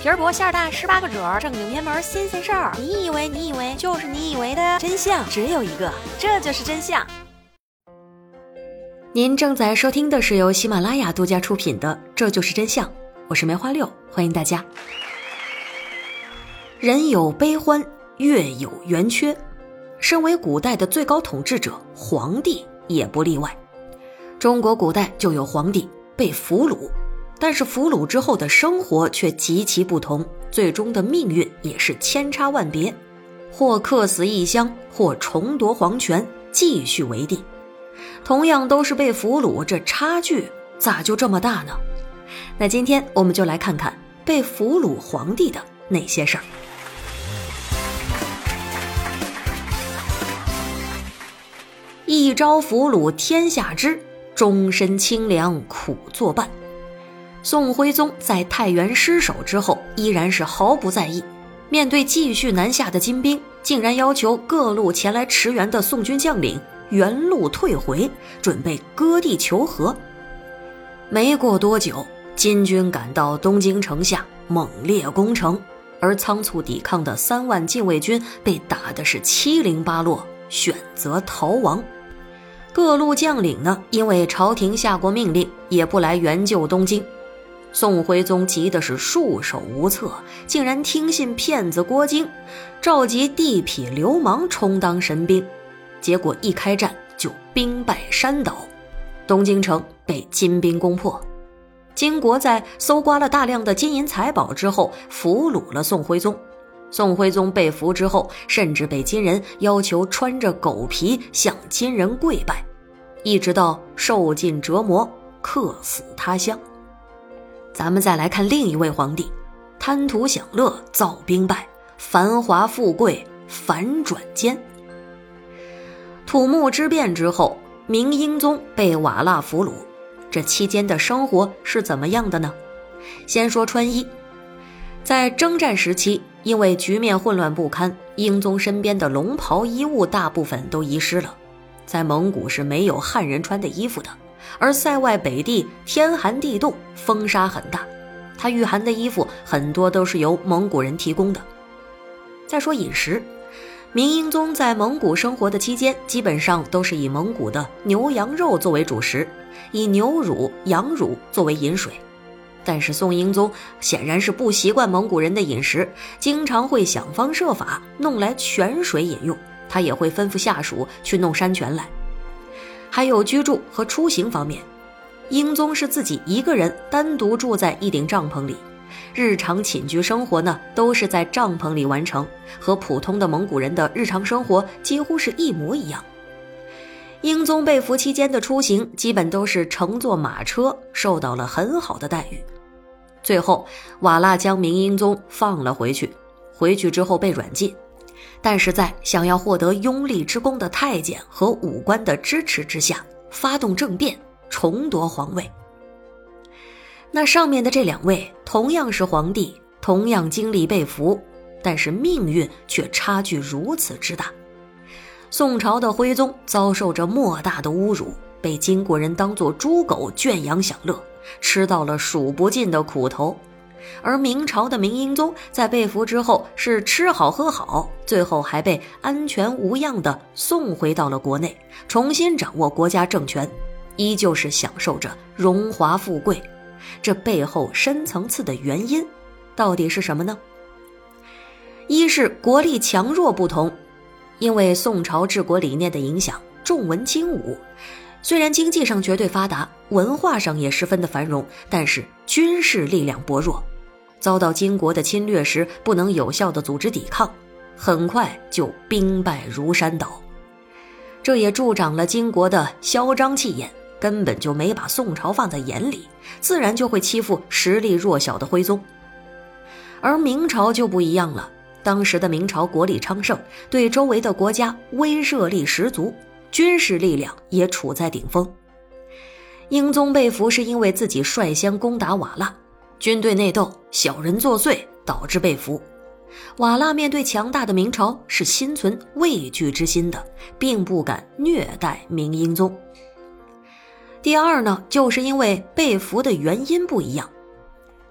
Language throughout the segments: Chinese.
皮儿薄馅儿大18个褶，正经偏门新鲜事儿。你以为就是你以为的真相只有一个，这就是真相。您正在收听的是由喜马拉雅独家出品的《这就是真相》，我是梅花六，欢迎大家。人有悲欢，月有圆缺，身为古代的最高统治者，皇帝也不例外。中国古代就有皇帝被俘虏，但是俘虏之后的生活却极其不同，最终的命运也是千差万别，或客死异乡，或重夺皇权，继续为帝。同样都是被俘虏，这差距咋就这么大呢？那今天我们就来看看被俘虏皇帝的那些事儿。一朝俘虏天下知，终身清凉苦作伴。宋徽宗在太原失守之后依然是毫不在意，面对继续南下的金兵，竟然要求各路前来驰援的宋军将领原路退回，准备割地求和。没过多久，金军赶到东京城下，猛烈攻城，而仓促抵抗的3万禁卫军被打的是七零八落，选择逃亡。各路将领呢，因为朝廷下过命令，也不来援救东京。宋徽宗急的是束手无策，竟然听信骗子郭京，召集地痞流氓充当神兵，结果一开战就兵败山倒，东京城被金兵攻破。金国在搜刮了大量的金银财宝之后，俘虏了宋徽宗。宋徽宗被俘之后，甚至被金人要求穿着狗皮向金人跪拜，一直到受尽折磨，客死他乡。咱们再来看另一位皇帝，贪图享乐，造兵败，繁华富贵反转间。土木之变之后，明英宗被瓦剌俘虏，这期间的生活是怎么样的呢？先说穿衣。在征战时期，因为局面混乱不堪，英宗身边的龙袍衣物大部分都遗失了。在蒙古是没有汉人穿的衣服的，而塞外北地天寒地冻，风沙很大，他御寒的衣服很多都是由蒙古人提供的。再说饮食，明英宗在蒙古生活的期间，基本上都是以蒙古的牛羊肉作为主食，以牛乳、羊乳作为饮水。但是宋英宗显然是不习惯蒙古人的饮食，经常会想方设法弄来泉水饮用，他也会吩咐下属去弄山泉来。还有居住和出行方面，英宗是自己一个人单独住在一顶帐篷里，日常寝居生活呢都是在帐篷里完成，和普通的蒙古人的日常生活几乎是一模一样。英宗被俘期间的出行基本都是乘坐马车，受到了很好的待遇。最后瓦剌将明英宗放了回去，回去之后被软禁，但是在想要获得拥立之功的太监和武官的支持之下，发动政变，重夺皇位。那上面的这2位同样是皇帝，同样经历被俘，但是命运却差距如此之大。宋朝的徽宗遭受着莫大的侮辱，被金国人当作猪狗圈养享乐，吃到了数不尽的苦头。而明朝的明英宗在被俘之后是吃好喝好，最后还被安全无恙地送回到了国内，重新掌握国家政权，依旧是享受着荣华富贵。这背后深层次的原因到底是什么呢？一是国力强弱不同，因为宋朝治国理念的影响，重文轻武，虽然经济上绝对发达，文化上也十分的繁荣，但是军事力量薄弱，遭到金国的侵略时不能有效的组织抵抗，很快就兵败如山倒。这也助长了金国的嚣张气焰，根本就没把宋朝放在眼里，自然就会欺负实力弱小的徽宗。而明朝就不一样了，当时的明朝国力昌盛，对周围的国家威慑力十足，军事力量也处在顶峰。英宗被俘是因为自己率先攻打瓦剌，军队内斗，小人作祟，导致被俘。瓦剌面对强大的明朝是心存畏惧之心的，并不敢虐待明英宗。第二呢，就是因为被俘的原因不一样。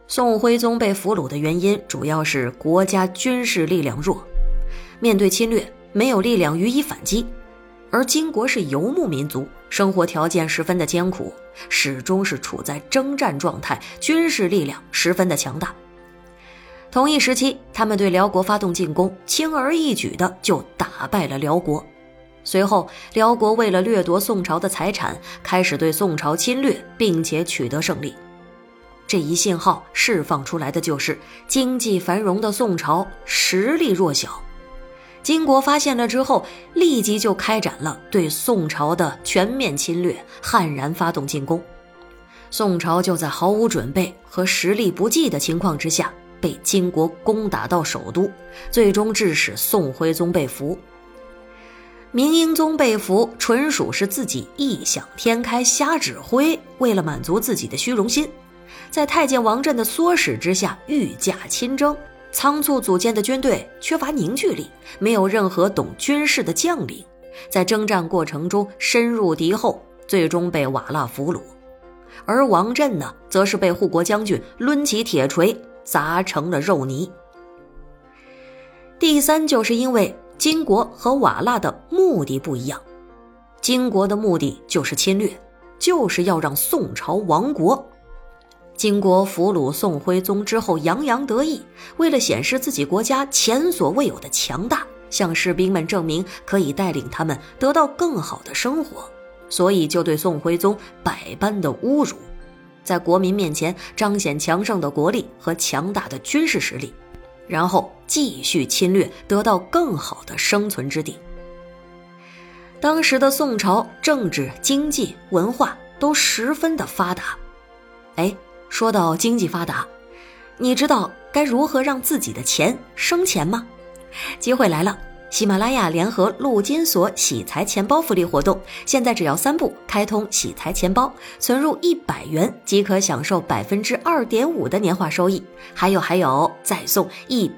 宋徽宗被俘虏的原因主要是国家军事力量弱，面对侵略没有力量予以反击，而金国是游牧民族，生活条件十分的艰苦，始终是处在征战状态，军事力量十分的强大。同一时期，他们对辽国发动进攻，轻而易举的就打败了辽国。随后，辽国为了掠夺宋朝的财产，开始对宋朝侵略，并且取得胜利。这一信号释放出来的就是经济繁荣的宋朝实力弱小。金国发现了之后，立即就开展了对宋朝的全面侵略，悍然发动进攻。宋朝就在毫无准备和实力不济的情况之下，被金国攻打到首都，最终致使宋徽宗被俘。明英宗被俘纯属是自己异想天开，瞎指挥，为了满足自己的虚荣心，在太监王振的唆使之下御驾亲征，仓促组建的军队缺乏凝聚力，没有任何懂军事的将领，在征战过程中深入敌后，最终被瓦剌俘虏。而王振呢，则是被护国将军抡起铁锤砸成了肉泥。第三，就是因为金国和瓦剌的目的不一样。金国的目的就是侵略，就是要让宋朝亡国。金国俘虏宋徽宗之后洋洋得意，为了显示自己国家前所未有的强大，向士兵们证明可以带领他们得到更好的生活，所以就对宋徽宗百般的侮辱，在国民面前彰显强盛的国力和强大的军事实力，然后继续侵略，得到更好的生存之地。当时的宋朝政治、经济、文化都十分的发达。说到经济发达，你知道该如何让自己的钱生钱吗？机会来了，喜马拉雅联合陆金所喜财钱包福利活动，现在只要3步开通喜财钱包，存入100元即可享受 2.5% 的年化收益，还有再送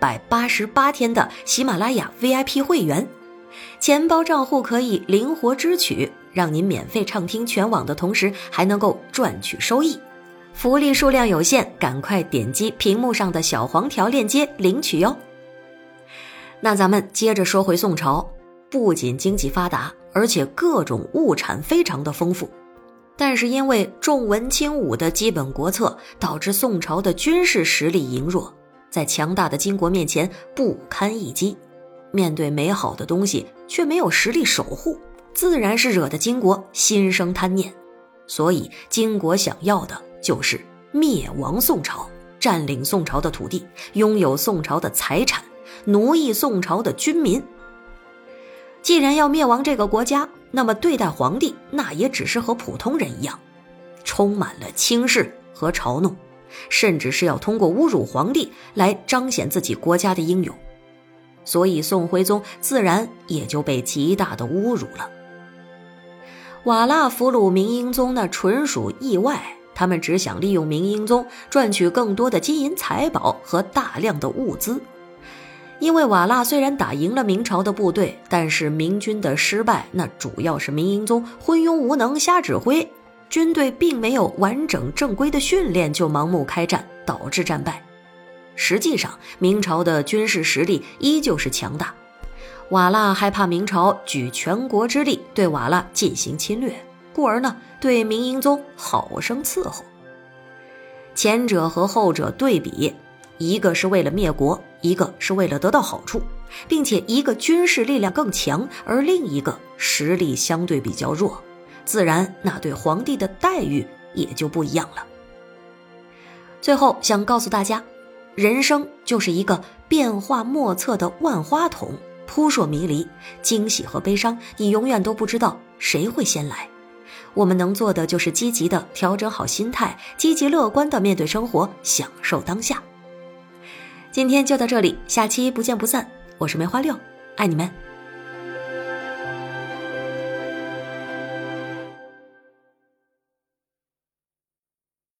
188天的喜马拉雅 VIP 会员。钱包账户可以灵活支取，让您免费畅听全网的同时还能够赚取收益。福利数量有限，赶快点击屏幕上的小黄条链接领取哟。那咱们接着说回宋朝，不仅经济发达，而且各种物产非常的丰富，但是因为重文轻武的基本国策，导致宋朝的军事实力羸弱，在强大的金国面前不堪一击。面对美好的东西却没有实力守护，自然是惹得金国心生贪念。所以金国想要的就是灭亡宋朝，占领宋朝的土地，拥有宋朝的财产，奴役宋朝的军民。既然要灭亡这个国家，那么对待皇帝那也只是和普通人一样，充满了轻视和嘲弄，甚至是要通过侮辱皇帝来彰显自己国家的英勇。所以宋徽宗自然也就被极大的侮辱了。瓦剌俘虏明英宗那纯属意外，他们只想利用明英宗赚取更多的金银财宝和大量的物资。因为瓦剌虽然打赢了明朝的部队，但是明军的失败那主要是明英宗昏庸无能，瞎指挥，军队并没有完整正规的训练就盲目开战，导致战败。实际上明朝的军事实力依旧是强大，瓦剌害怕明朝举全国之力对瓦剌进行侵略，故而呢对明英宗好生伺候。前者和后者对比，一个是为了灭国，一个是为了得到好处，并且一个军事力量更强，而另一个实力相对比较弱，自然那对皇帝的待遇也就不一样了。最后想告诉大家，人生就是一个变化莫测的万花筒，扑朔迷离，惊喜和悲伤你永远都不知道谁会先来。我们能做的就是积极的调整好心态，积极乐观的面对生活，享受当下。今天就到这里，下期不见不散。我是梅花六，爱你们。